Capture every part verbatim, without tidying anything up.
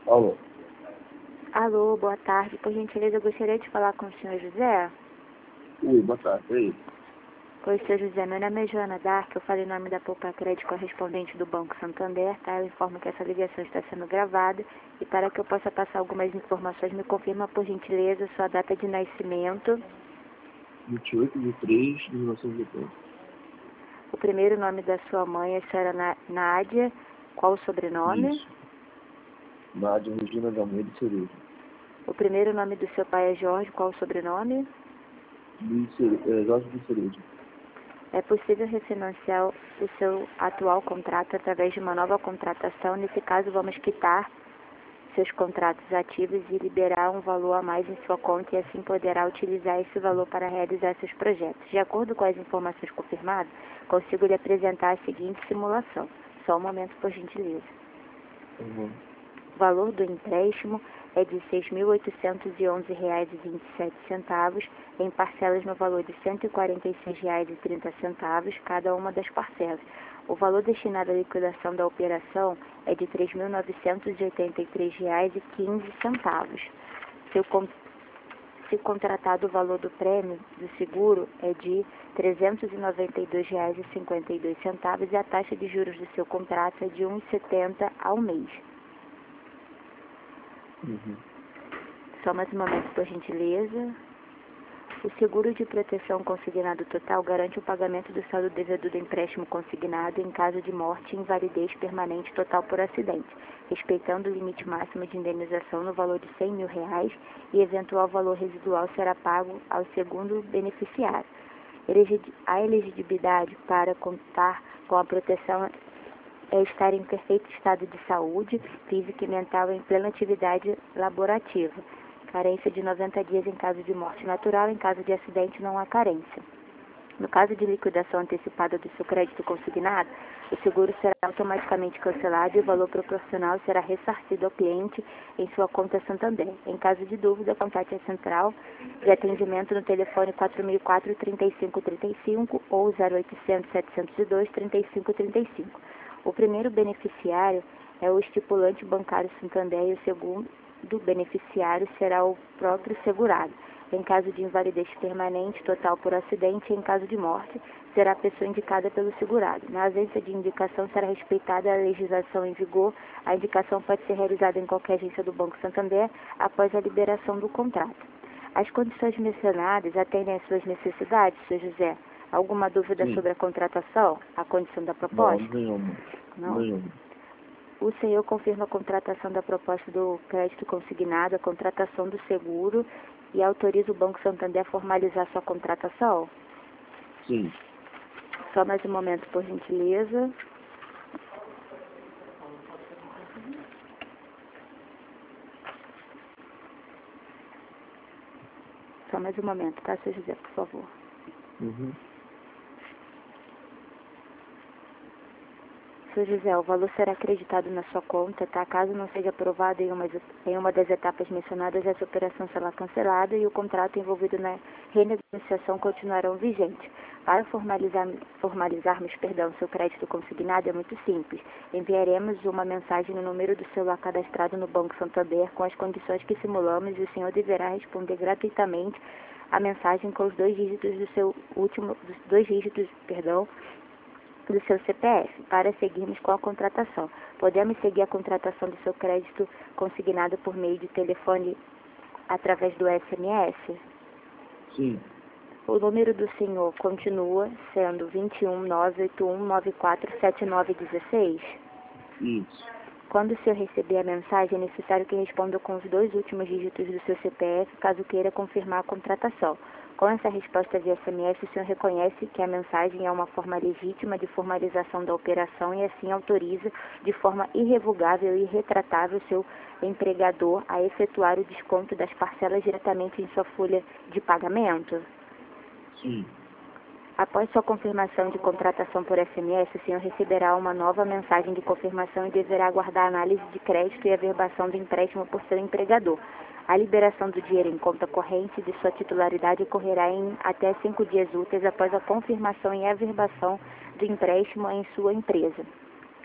Alô? Alô, boa tarde. Por gentileza, eu gostaria de falar com o senhor José. Oi, boa tarde. E aí? Oi, senhor José. Meu nome é Joana Dark. Eu falei em nome da Poupa Crédito, correspondente do Banco Santander, tá? Eu informo que essa ligação está sendo gravada e para que eu possa passar algumas informações, me confirma, por gentileza, sua data de nascimento, vinte e oito de três de mil novecentos e oitenta. o primeiro nome da sua mãe, a senhora Na- Nádia, qual o sobrenome? Isso. Nádia Regina de Almeida Cereja. O primeiro nome do seu pai é Jorge, qual o sobrenome? Luiz Cere- é, Jorge de Cereja. É possível refinanciar o seu atual contrato através de uma nova contratação. Nesse caso, vamos quitar seus contratos ativos e liberar um valor a mais em sua conta e assim poderá utilizar esse valor para realizar seus projetos. De acordo com as informações confirmadas, consigo lhe apresentar a seguinte simulação. Só um momento, por gentileza. Uhum. O valor do empréstimo é de seis mil oitocentos e onze reais e vinte e sete centavos, em parcelas no valor de cento e quarenta e seis reais e trinta centavos cada uma das parcelas. O valor destinado à liquidação da operação é de três mil novecentos e oitenta e três reais e quinze centavos. Se, con se contratado, o valor do prêmio do seguro é de trezentos e noventa e dois reais e cinquenta e dois centavos e a taxa de juros do seu contrato é de um vírgula setenta ao mês. Uhum. Só mais um momento, por gentileza. O seguro de proteção consignado total garante o pagamento do saldo devedor do empréstimo consignado em caso de morte e invalidez permanente total por acidente, respeitando o limite máximo de indenização no valor de cem mil reais e eventual valor residual será pago ao segundo beneficiário. A elegibilidade para contar com a proteção é estar em perfeito estado de saúde, física e mental em plena atividade laborativa. Carência de noventa dias em caso de morte natural, em caso de acidente não há carência. No caso de liquidação antecipada do seu crédito consignado, o seguro será automaticamente cancelado e o valor proporcional será ressarcido ao cliente em sua conta Santander. Em caso de dúvida, contate a central de atendimento no telefone quatro mil e quatro, trinta e cinco trinta e cinco ou zero oitocentos, setecentos e dois, trinta e cinco trinta e cinco. O primeiro beneficiário é o estipulante bancário Santander e o segundo beneficiário será o próprio segurado. Em caso de invalidez permanente, total por acidente e em caso de morte, será a pessoa indicada pelo segurado. Na ausência de indicação, será respeitada a legislação em vigor. A indicação pode ser realizada em qualquer agência do Banco Santander após a liberação do contrato. As condições mencionadas atendem às suas necessidades, senhor José? Alguma dúvida Sim. sobre a contratação? A condição da Não, proposta? nenhuma. Não. Nenhuma. O senhor confirma a contratação da proposta do crédito consignado, a contratação do seguro e autoriza o Banco Santander a formalizar sua contratação? Sim. Só mais um momento, por gentileza. Só mais um momento, tá, senhor José, por favor. Uhum. senhor José, o valor será acreditado na sua conta, tá? Caso não seja aprovado em uma, em uma das etapas mencionadas, essa operação será cancelada e o contrato envolvido na renegociação continuarão vigente. Para formalizar, formalizarmos perdão, seu crédito consignado é muito simples. Enviaremos uma mensagem no número do celular cadastrado no Banco Santander com as condições que simulamos e o senhor deverá responder gratuitamente a mensagem com os dois dígitos do seu último, dos dois dígitos, perdão, do seu C P F, para seguirmos com a contratação. Podemos seguir a contratação do seu crédito consignado por meio de telefone através do S M S? Sim. O número do senhor continua sendo vinte e um, nove oito um, nove quatro sete nove um seis? Isso. Quando o senhor receber a mensagem, é necessário que responda com os dois últimos dígitos do seu C P F, caso queira confirmar a contratação. Com essa resposta via S M S, o senhor reconhece que a mensagem é uma forma legítima de formalização da operação e assim autoriza de forma irrevogável e irretratável seu empregador a efetuar o desconto das parcelas diretamente em sua folha de pagamento? Sim. Após sua confirmação de contratação por S M S, o senhor receberá uma nova mensagem de confirmação e deverá aguardar a análise de crédito e averbação do empréstimo por seu empregador. A liberação do dinheiro em conta corrente de sua titularidade ocorrerá em até cinco dias úteis após a confirmação e averbação do empréstimo em sua empresa.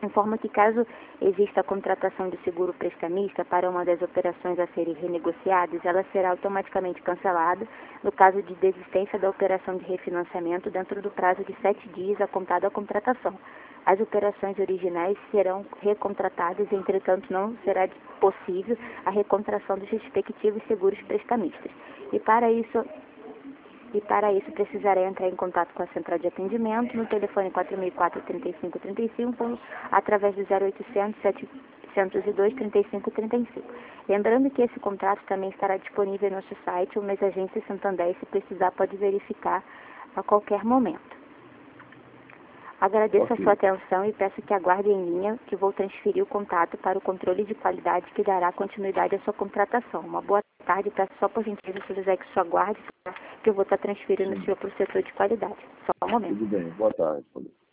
Informa que caso exista a contratação de seguro prestamista para uma das operações a serem renegociadas, ela será automaticamente cancelada no caso de desistência da operação de refinanciamento dentro do prazo de sete dias a contar da contratação. As operações originais serão recontratadas, entretanto não será possível a recontração dos respectivos seguros prestamistas. E para isso E para isso precisará entrar em contato com a central de atendimento no telefone quatro mil e quatro, trinta e cinco, trinta e cinco, através do zero oitocentos, setecentos e dois, trinta e cinco, trinta e cinco. Lembrando que esse contrato também estará disponível em nosso site ou nas agências Santander, e se precisar pode verificar a qualquer momento. Agradeço Ok. a sua atenção e peço que aguarde em linha, que vou transferir o contato para o controle de qualidade que dará continuidade à sua contratação. Uma boa tarde, peço só por gentileza, se José, que só aguarde, que eu vou estar transferindo o senhor para o setor de qualidade. Só um momento. Tudo bem, boa tarde.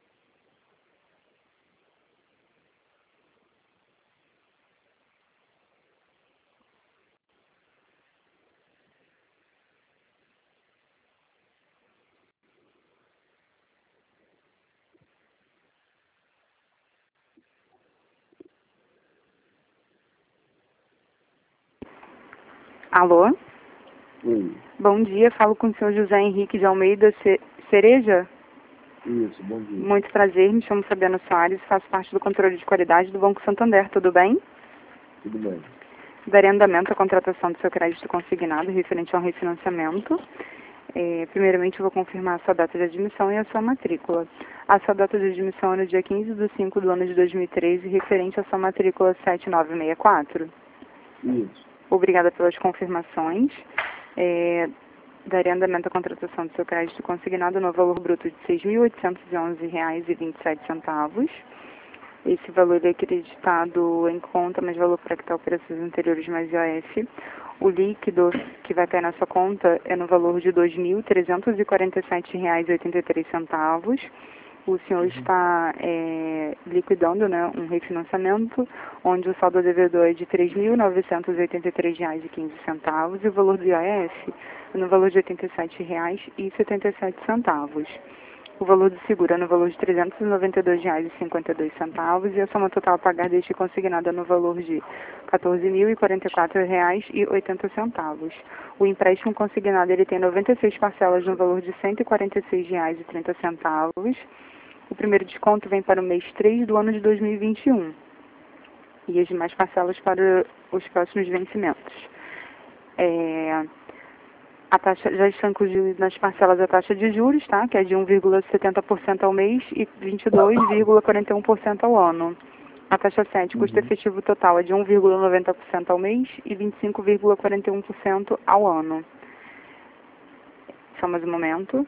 Alô? Oi, Bom dia, falo com o senhor José Henrique de Almeida Ce- Cereja. isso, bom dia. Muito prazer, me chamo Fabiana Soares, faço parte do controle de qualidade do Banco Santander, tudo bem? Tudo bem. Darei andamento à contratação do seu crédito consignado referente ao refinanciamento. É, primeiramente, eu vou confirmar a sua data de admissão e a sua matrícula. A sua data de admissão é no dia quinze de cinco do ano de dois mil e treze, referente à sua matrícula sete nove seis quatro. Isso, Obrigada pelas confirmações. É, darei andamento à contratação do seu crédito consignado no valor bruto de seis mil oitocentos e onze reais e vinte e sete centavos. Esse valor é acreditado em conta, mas valor para quitar operações anteriores mais I O F. O líquido que vai cair na sua conta é no valor de dois mil trezentos e quarenta e sete reais e oitenta e três centavos. O senhor está é, liquidando, né, um refinanciamento, onde o saldo devedor é de três mil novecentos e oitenta e três reais e quinze centavos e o valor do I O F é no valor de oitenta e sete reais e setenta e sete centavos. O valor do seguro é no valor de trezentos e noventa e dois reais e cinquenta e dois centavos e a soma total a pagar deste consignado é no valor de quatorze mil e quarenta e quatro reais e oitenta centavos. O empréstimo consignado ele tem noventa e seis parcelas no valor de cento e quarenta e seis reais e trinta centavos. O primeiro desconto vem para o mês três do ano de dois mil e vinte e um e as demais parcelas para os próximos vencimentos. É, a taxa já está incluída nas parcelas a taxa de juros, tá? Que é de um vírgula setenta por cento ao mês e vinte e dois vírgula quarenta e um por cento ao ano. A taxa sete, custo Uhum. efetivo total é de um vírgula noventa por cento ao mês e vinte e cinco vírgula quarenta e um por cento ao ano. Só mais um momento.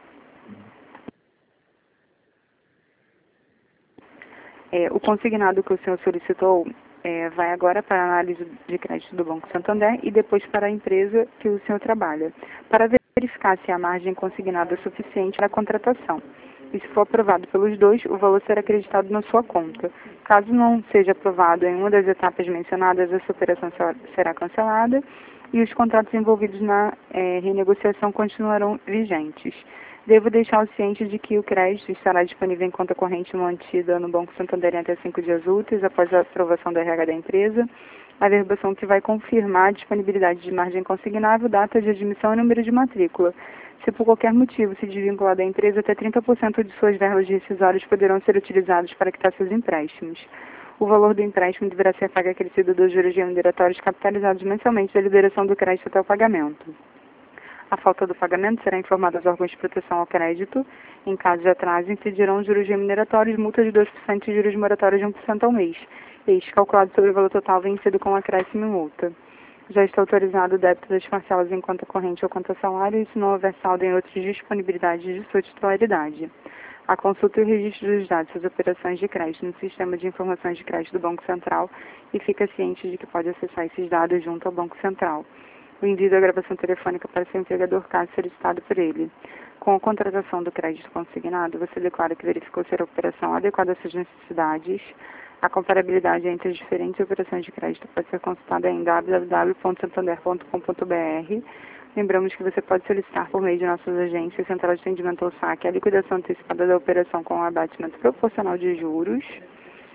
É, o consignado que o senhor solicitou é, vai agora para a análise de crédito do Banco Santander e depois para a empresa que o senhor trabalha, para verificar se a margem consignada é suficiente para a contratação. E se for aprovado pelos dois, o valor será acreditado na sua conta. Caso não seja aprovado em uma das etapas mencionadas, essa operação será cancelada e os contratos envolvidos na é, renegociação continuarão vigentes. Devo deixar o ciente de que o crédito estará disponível em conta corrente mantida no Banco Santander em até cinco dias úteis após a aprovação da R H da empresa. A verbação que vai confirmar a disponibilidade de margem consignável, data de admissão e número de matrícula. Se por qualquer motivo se desvincular da empresa, até trinta por cento de suas verbas rescisórias poderão ser utilizados para quitar seus empréstimos. O valor do empréstimo deverá ser pago acrescido dos juros remuneratórios capitalizados mensalmente da liberação do crédito até o pagamento. A falta do pagamento será informada aos órgãos de proteção ao crédito. Em caso de atraso, incidirão juros remuneratórios, multa de dois por cento e juros moratórios de um por cento ao mês. Este, calculado sobre o valor total, vencido com acréscimo e multa. Já está autorizado o débito das parcelas em conta corrente ou conta salário, e se não houver saldo em outras disponibilidades de sua titularidade. A consulta e o registro dos dados das operações de crédito no Sistema de Informações de Crédito do Banco Central e fica ciente de que pode acessar esses dados junto ao Banco Central. O envio da gravação telefônica para seu empregador, caso solicitado por ele. Com a contratação do crédito consignado, você declara que verificou ser a operação adequada às suas necessidades. A comparabilidade entre as diferentes operações de crédito pode ser consultada em w w w ponto santander ponto com ponto b r. Lembramos que você pode solicitar por meio de nossas agências, Central de Atendimento ao Saque, a liquidação antecipada da operação com o abatimento proporcional de juros.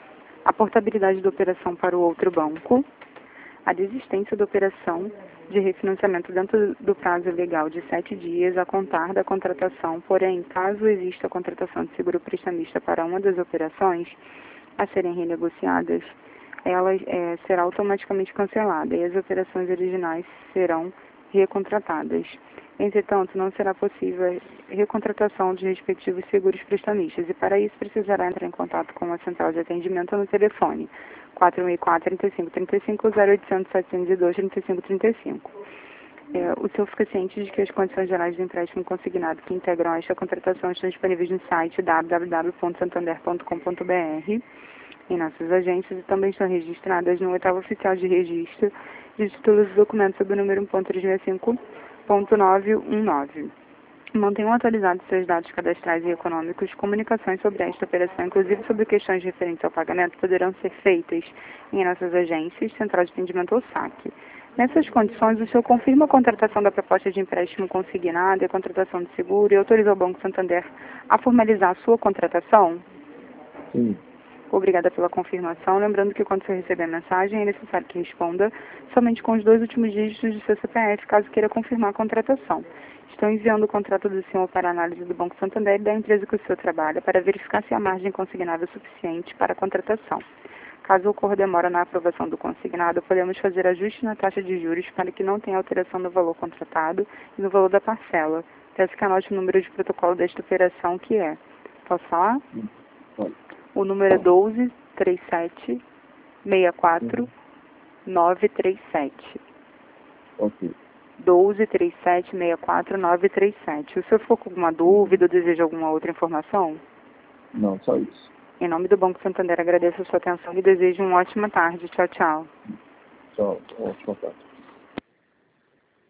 a portabilidade da operação para o outro banco, a desistência da operação de refinanciamento dentro do prazo legal de sete dias a contar da contratação, porém, caso exista a contratação de seguro prestamista para uma das operações a serem renegociadas, ela é, será automaticamente cancelada e as operações originais serão recontratadas. Entretanto, não será possível recontratação de respectivos seguros prestamistas e, para isso, precisará entrar em contato com a central de atendimento no telefone quatro seis quatro, três cinco três cinco, zero oitocentos, setecentos e dois, trinta e cinco trinta e cinco. É, o senhor fica ciente de que as condições gerais de empréstimo consignado que integram esta contratação estão disponíveis no site w w w ponto santander ponto com ponto b r em nossas agências e também estão registradas no oitavo oficial de registro de títulos e documentos sob o número um ponto trezentos e sessenta e cinco ponto novecentos e dezenove. Mantenham atualizados seus dados cadastrais e econômicos. Comunicações sobre esta operação, inclusive sobre questões referentes ao pagamento, poderão ser feitas em nossas agências, central de atendimento ou saque. Nessas condições, o senhor confirma a contratação da proposta de empréstimo consignado e a contratação de seguro e autoriza o Banco Santander a formalizar a sua contratação? Sim. Obrigada pela confirmação. Lembrando que quando você receber a mensagem, é necessário que responda somente com os dois últimos dígitos do seu C P F, caso queira confirmar a contratação. Estou enviando o contrato do senhor para análise do Banco Santander e da empresa que o senhor trabalha para verificar se a margem consignada é suficiente para a contratação. Caso ocorra demora na aprovação do consignado, podemos fazer ajuste na taxa de juros para que não tenha alteração no valor contratado e no valor da parcela. Peço que anote o número de protocolo desta operação, que é... Posso falar? Pode. O número é doze, trinta e sete, sessenta e quatro, novecentos e trinta e sete. Ok. doze, trinta e sete, sessenta e quatro, novecentos e trinta e sete. O senhor ficou com alguma dúvida ou deseja alguma outra informação? Não, só isso. Em nome do Banco Santander, agradeço a sua atenção e desejo uma ótima tarde. Tchau, tchau. Tchau. Ótima tarde.